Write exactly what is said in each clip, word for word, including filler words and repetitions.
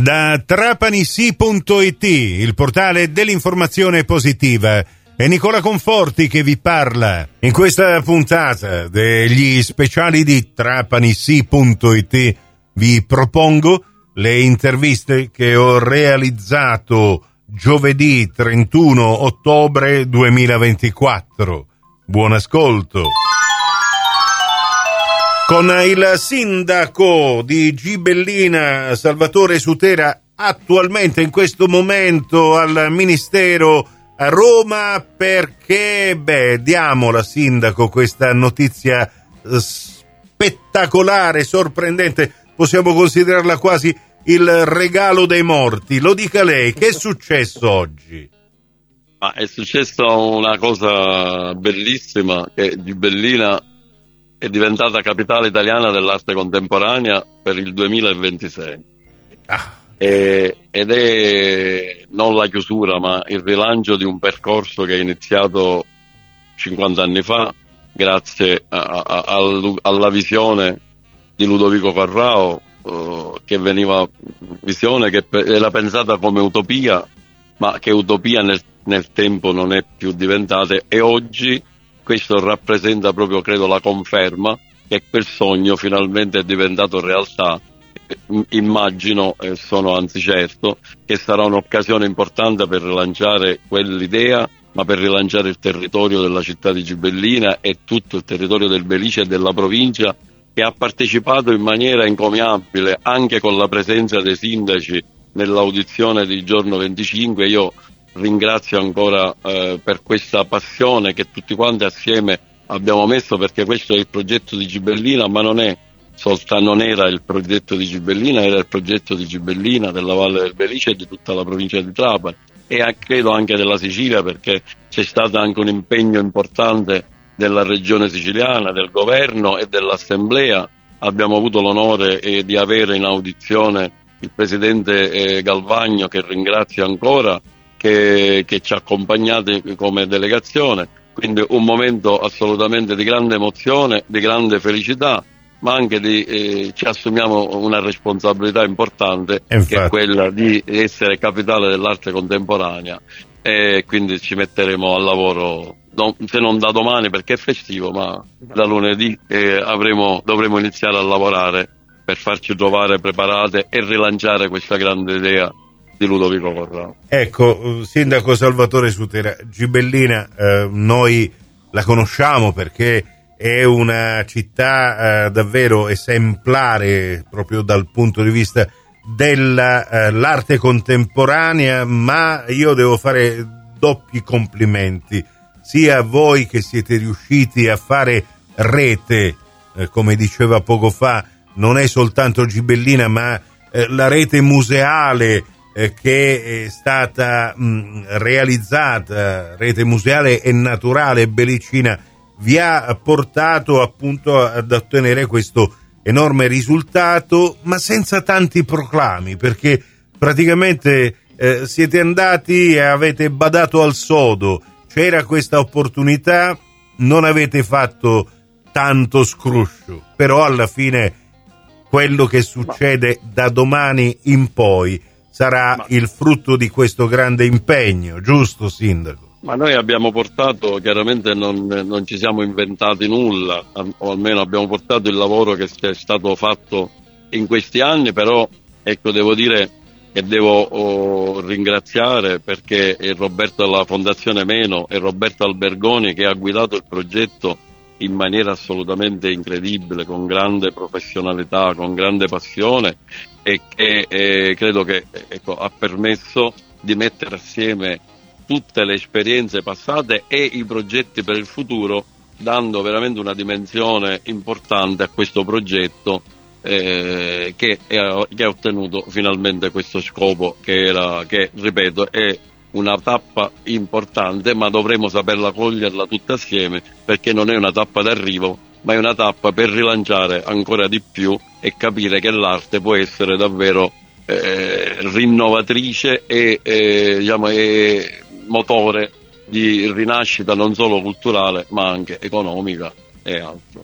Da trapanissi punto it, il portale dell'informazione positiva, è Nicola Conforti che vi parla. In questa puntata degli speciali di trapanissi punto it vi propongo le interviste che ho realizzato giovedì trentuno ottobre duemilaventiquattro. Buon ascolto. Con il sindaco di Gibellina, Salvatore Sutera, attualmente in questo momento al Ministero a Roma, perché, beh, diamola sindaco questa notizia spettacolare, sorprendente, possiamo considerarla quasi il regalo dei morti. Lo dica lei, che è successo oggi? Ma è successa una cosa bellissima, che Gibellina è diventata capitale italiana dell'arte contemporanea per il duemilaventisei. Ah. E, ed è non la chiusura, ma il rilancio di un percorso che è iniziato cinquanta anni fa, grazie a, a, a, alla visione di Ludovico Farrao, uh, che veniva visione che era pensata come utopia, ma che utopia nel, nel tempo non è più diventata, e oggi questo rappresenta proprio, credo, la conferma che quel sogno finalmente è diventato realtà. Immagino, e sono anzi certo, che sarà un'occasione importante per rilanciare quell'idea, ma per rilanciare il territorio della città di Gibellina e tutto il territorio del Belice e della provincia, che ha partecipato in maniera encomiabile anche con la presenza dei sindaci nell'audizione di giorno venticinque. Io ringrazio ancora eh, per questa passione che tutti quanti assieme abbiamo messo, perché questo è il progetto di Gibellina, ma non è soltanto, non era il progetto di Gibellina, era il progetto di Gibellina, della Valle del Belice e di tutta la provincia di Trapani, e credo anche della Sicilia, perché c'è stato anche un impegno importante della regione siciliana, del governo e dell'assemblea. Abbiamo avuto l'onore eh, di avere in audizione il presidente eh, Galvagno, che ringrazio ancora, che, che ci ha accompagnati come delegazione, quindi un momento assolutamente di grande emozione, di grande felicità, ma anche di eh, ci assumiamo una responsabilità importante, che è quella di essere capitale dell'arte contemporanea, e quindi ci metteremo al lavoro, non, se non da domani perché è festivo, ma da lunedì eh, avremo, dovremo iniziare a lavorare per farci trovare preparate e rilanciare questa grande idea di Ludovico Farrao. Ecco, sindaco Salvatore Sutera, Gibellina eh, noi la conosciamo perché è una città eh, davvero esemplare proprio dal punto di vista dell'arte eh, contemporanea, ma io devo fare doppi complimenti sia a voi, che siete riusciti a fare rete, eh, come diceva poco fa, non è soltanto Gibellina, ma eh, la rete museale eh, che è stata mh, realizzata, rete museale e naturale belicina, vi ha portato appunto ad ottenere questo enorme risultato, ma senza tanti proclami, perché praticamente eh, siete andati e avete badato al sodo. C'era questa opportunità, non avete fatto tanto scruscio, però alla fine quello che succede da domani in poi sarà ma... il frutto di questo grande impegno, giusto sindaco? Ma noi abbiamo portato, chiaramente non, non ci siamo inventati nulla, o almeno abbiamo portato il lavoro che è stato fatto in questi anni, però ecco, devo dire che devo oh, ringraziare, perché è Roberto della Fondazione Meno e Roberto Albergoni, che ha guidato il progetto in maniera assolutamente incredibile, con grande professionalità, con grande passione, e che eh, credo che ecco, ha permesso di mettere assieme tutte le esperienze passate e i progetti per il futuro, dando veramente una dimensione importante a questo progetto eh, che, è, che ha ottenuto finalmente questo scopo, che era, che ripeto, è una tappa importante, ma dovremo saperla coglierla tutte assieme, perché non è una tappa d'arrivo, ma è una tappa per rilanciare ancora di più e capire che l'arte può essere davvero eh, rinnovatrice e eh, diciamo, e motore di rinascita non solo culturale ma anche economica e altro.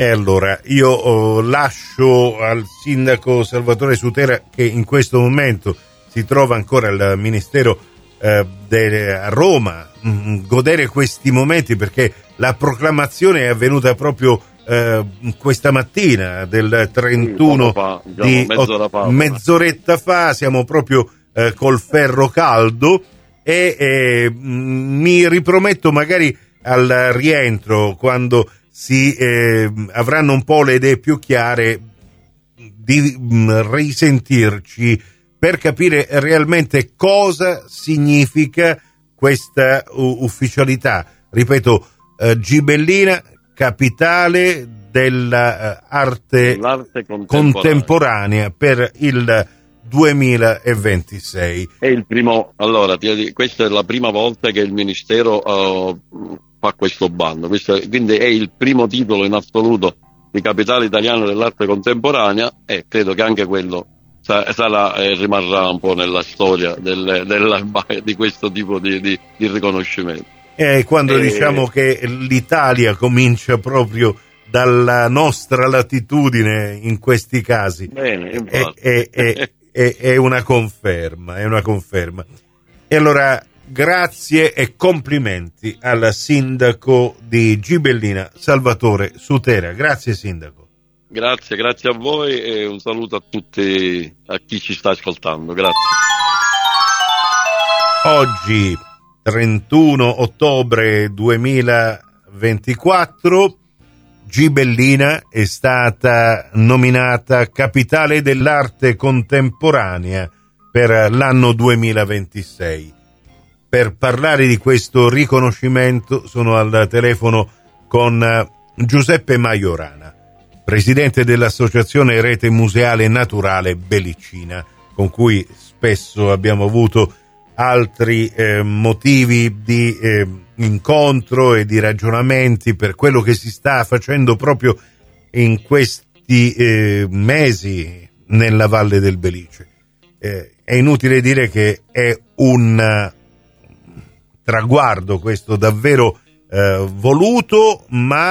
E allora io oh, lascio al sindaco Salvatore Sutera, che in questo momento si trova ancora al Ministero eh, de, a Roma, mh, godere questi momenti, perché la proclamazione è avvenuta proprio eh, questa mattina del trentuno sì, fa, diciamo, di mezz'ora fa, mezz'oretta fa, siamo proprio eh, col ferro caldo e eh, mh, mi riprometto magari al rientro, quando si eh, avranno un po' le idee più chiare, di mh, risentirci per capire realmente cosa significa questa uh, ufficialità. Ripeto, uh, Gibellina, capitale dell'arte uh, contemporanea. contemporanea per il duemilaventisei. È il primo, allora, questa è la prima volta che il Ministero uh, fa questo bando, questo, quindi è il primo titolo in assoluto di capitale italiana dell'arte contemporanea, e credo che anche quello sarà e rimarrà un po' nella storia del, della, di questo tipo di, di, di riconoscimento. E quando e... diciamo che l'Italia comincia proprio dalla nostra latitudine in questi casi, Bene, è, è, è, è, è una conferma, è una conferma. E allora grazie e complimenti al sindaco di Gibellina, Salvatore Sutera. Grazie sindaco. Grazie, grazie a voi e un saluto a tutti, a chi ci sta ascoltando. Grazie. Oggi, trentuno ottobre duemilaventiquattro, Gibellina è stata nominata capitale dell'arte contemporanea per l'anno duemilaventisei. Per parlare di questo riconoscimento sono al telefono con Giuseppe Majorana, presidente dell'Associazione Rete Museale Naturale Bellicina, con cui spesso abbiamo avuto altri eh, motivi di eh, incontro e di ragionamenti per quello che si sta facendo proprio in questi eh, mesi nella Valle del Belice. Eh, è inutile dire che è un traguardo questo davvero eh, voluto,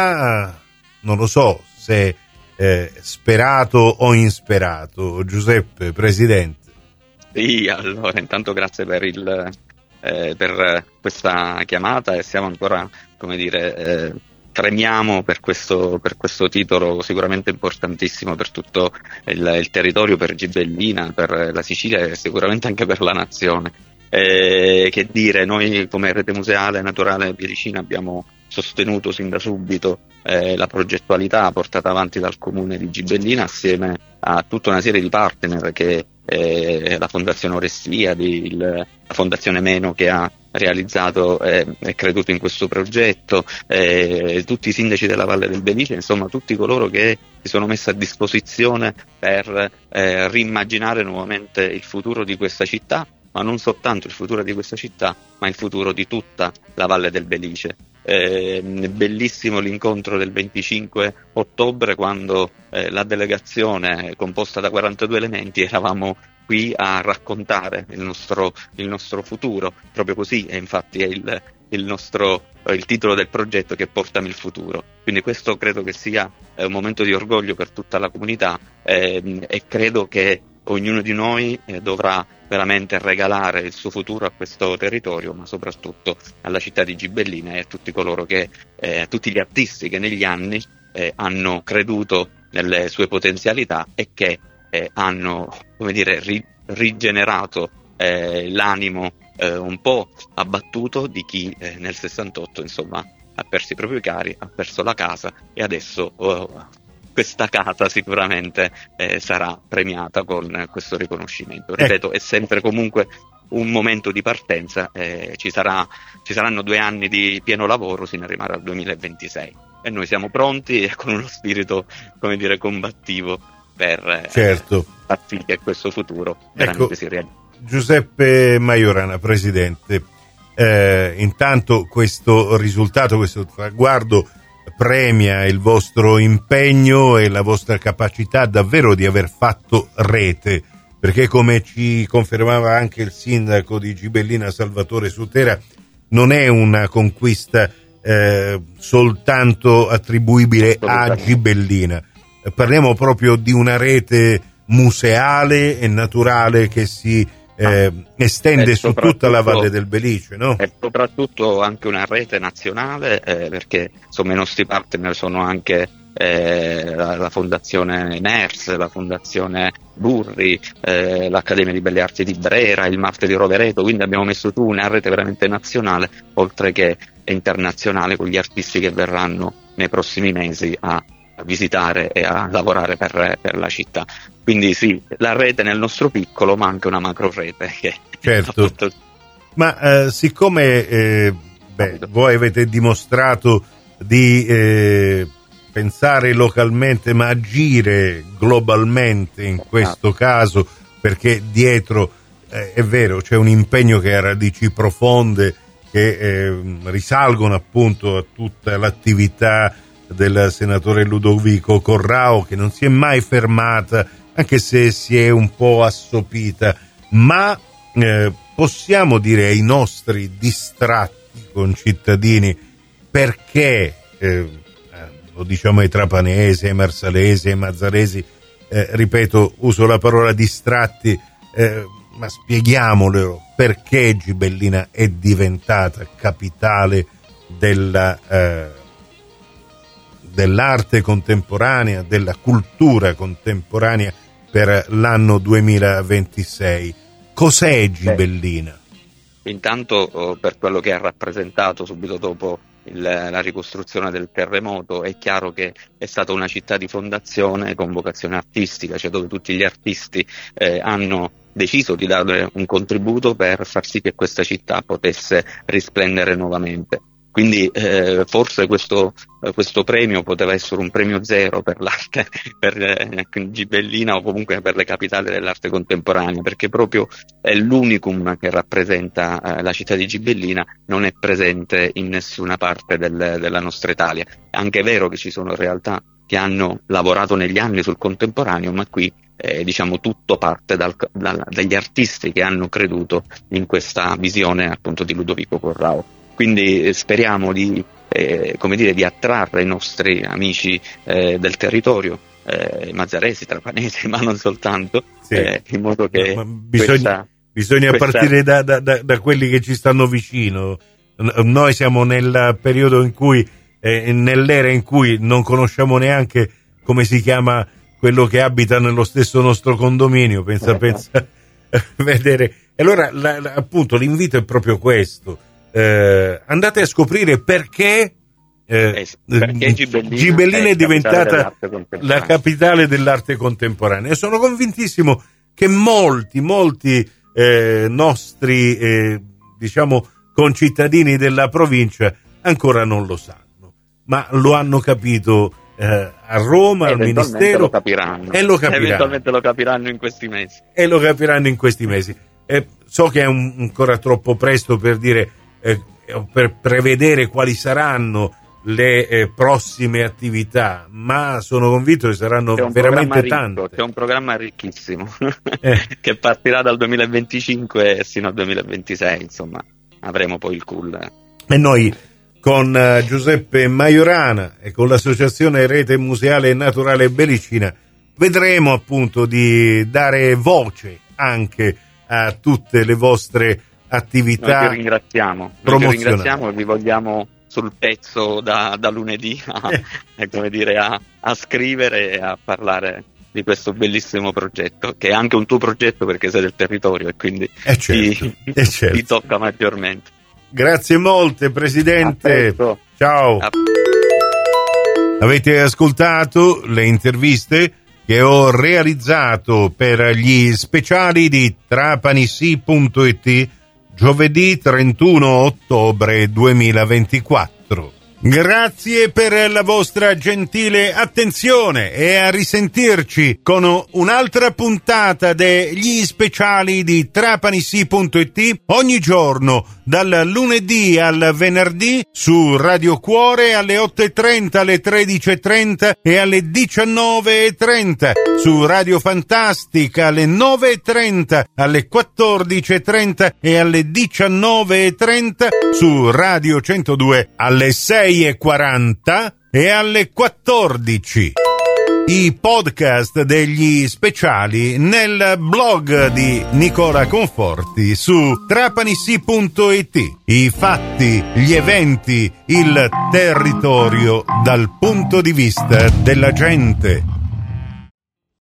ma non lo so se eh, sperato o insperato. Giuseppe, presidente. Sì, allora intanto grazie per il eh, per questa chiamata, e siamo ancora, come dire, eh, tremiamo per questo per questo titolo sicuramente importantissimo per tutto il, il territorio, per Gibellina, per la Sicilia e sicuramente anche per la nazione. Eh, che dire, noi come Rete Museale Naturale Bellicina abbiamo sostenuto sin da subito eh, la progettualità portata avanti dal comune di Gibellina assieme a tutta una serie di partner che eh, la Fondazione Orestiadi, il, la Fondazione Meno che ha realizzato e eh, creduto in questo progetto, eh, tutti i sindaci della Valle del Belice, insomma tutti coloro che si sono messi a disposizione per eh, rimmaginare nuovamente il futuro di questa città, ma non soltanto il futuro di questa città, ma il futuro di tutta la Valle del Belice. Eh, bellissimo l'incontro del venticinque ottobre, quando eh, la delegazione composta da quarantadue elementi eravamo qui a raccontare il nostro, il nostro futuro, proprio così, e infatti è il, il nostro eh, il titolo del progetto, che portami il futuro. Quindi questo credo che sia eh, un momento di orgoglio per tutta la comunità, eh, e credo che ognuno di noi eh, dovrà veramente regalare il suo futuro a questo territorio, ma soprattutto alla città di Gibellina e a tutti coloro che, eh, a tutti gli artisti che negli anni eh, hanno creduto nelle sue potenzialità e che eh, hanno, come dire, ri- rigenerato eh, l'animo eh, un po' abbattuto di chi eh, nel sessantotto, insomma, ha perso i propri cari, ha perso la casa e adesso oh, questa casa sicuramente eh, sarà premiata con questo riconoscimento. Ripeto, è sempre comunque un momento di partenza, eh, ci, sarà, ci saranno due anni di pieno lavoro sino ad arrivare al duemilaventisei e noi siamo pronti e con uno spirito, come dire, combattivo per certo. eh, far sì che questo futuro veramente ecco, si realizzi. Giuseppe Majorana, presidente, eh, intanto questo risultato, questo traguardo premia il vostro impegno e la vostra capacità davvero di aver fatto rete, perché come ci confermava anche il sindaco di Gibellina Salvatore Sutera, non è una conquista eh, soltanto attribuibile a Gibellina. Eh, parliamo proprio di una rete museale e naturale che si eh, estende su tutta la Valle del Belice, no? E soprattutto anche una rete nazionale, eh, perché insomma i nostri partner sono anche eh, la, la Fondazione Ners, la Fondazione Burri, eh, l'Accademia di Belle Arti di Brera, il Marte di Rovereto, quindi abbiamo messo su una rete veramente nazionale, oltre che internazionale, con gli artisti che verranno nei prossimi mesi a visitare e a lavorare per, per la città. Quindi sì, la rete nel nostro piccolo, ma anche una macro rete che certo. Appunto... ma eh, siccome eh, beh, voi avete dimostrato di eh, pensare localmente ma agire globalmente in questo caso, perché dietro eh, è vero c'è un impegno che ha radici profonde che eh, risalgono appunto a tutta l'attività del senatore Ludovico Corrao, che non si è mai fermata, anche se si è un po' assopita, ma eh, possiamo dire ai nostri distratti concittadini perché, eh, lo diciamo ai trapanesi, ai marsalesi, ai mazzaresi, eh, ripeto, uso la parola distratti, eh, ma spieghiamolo perché Gibellina è diventata capitale della eh, dell'arte contemporanea, della cultura contemporanea per l'anno duemilaventisei. Cos'è Gibellina? Beh, intanto per quello che ha rappresentato subito dopo il, la ricostruzione del terremoto, è chiaro che è stata una città di fondazione con vocazione artistica, cioè dove tutti gli artisti eh, hanno deciso di dare un contributo per far sì che questa città potesse risplendere nuovamente. Quindi eh, forse questo, eh, questo premio poteva essere un premio zero per l'arte, per eh, Gibellina o comunque per le capitali dell'arte contemporanea, perché proprio è l'unicum che rappresenta eh, la città di Gibellina, non è presente in nessuna parte del, della nostra Italia. È anche vero che ci sono realtà che hanno lavorato negli anni sul contemporaneo, ma qui eh, diciamo tutto parte dal, dal, dagli artisti che hanno creduto in questa visione appunto di Ludovico Corrao. Quindi speriamo di, eh, come dire, di attrarre i nostri amici eh, del territorio, eh, mazzaresi, trapanesi, ma non soltanto, sì. eh, in modo che no, bisogna, questa, bisogna questa... partire da, da, da, da quelli che ci stanno vicino. Noi siamo nel periodo in cui, eh, nell'era in cui non conosciamo neanche come si chiama quello che abita nello stesso nostro condominio. Pensa, pensa, vedere. E allora, la, la, appunto, l'invito è proprio questo. Eh, andate a scoprire perché, eh, perché Gibellina, Gibellina è, è diventata la capitale dell'arte contemporanea. E sono convintissimo che molti, molti eh, nostri eh, diciamo concittadini della provincia ancora non lo sanno, ma lo hanno capito eh, a Roma, al Ministero, lo capiranno. e lo capiranno. Eventualmente lo capiranno in questi mesi. E lo capiranno in questi mesi. Eh, so che è un, ancora troppo presto per dire Eh, per prevedere quali saranno le eh, prossime attività, ma sono convinto che saranno veramente tante. C'è un programma ricchissimo eh. che partirà dal duemilaventicinque sino al duemilaventisei, insomma avremo poi il cool. E noi con uh, Giuseppe Majorana e con l'associazione Rete Museale e Naturale Belicina vedremo appunto di dare voce anche a tutte le vostre attività. Noi vi ringraziamo, noi vi ringraziamo e vi vogliamo sul pezzo da, da lunedì a, eh. come dire, a, a scrivere e a parlare di questo bellissimo progetto, che è anche un tuo progetto perché sei del territorio e quindi eh certo, ti, eh certo. ti tocca maggiormente. Grazie molte Presidente, ciao. A... Avete ascoltato le interviste che ho realizzato per gli speciali di Trapanissi punto it giovedì trentuno ottobre duemilaventiquattro. Grazie per la vostra gentile attenzione e a risentirci con un'altra puntata degli speciali di Trapanissi punto it ogni giorno dal lunedì al venerdì su Radio Cuore alle otto e trenta, alle tredici e trenta e alle diciannove e trenta, su Radio Fantastica alle nove e trenta, alle quattordici e trenta e alle diciannove e trenta, su Radio centodue alle sei e quaranta e alle quattordici. I podcast degli speciali nel blog di Nicola Conforti su Trapanissi punto it. I fatti, gli eventi, il territorio dal punto di vista della gente.